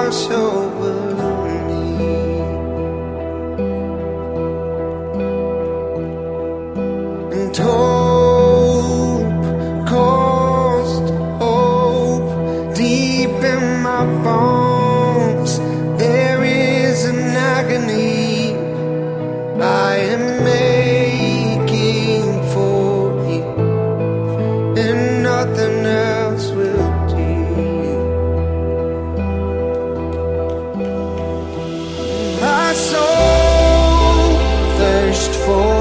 wash over me. And hope caused hope deep in my bones. There is an agony I am making for you, and nothing else will do. My soul thirsts for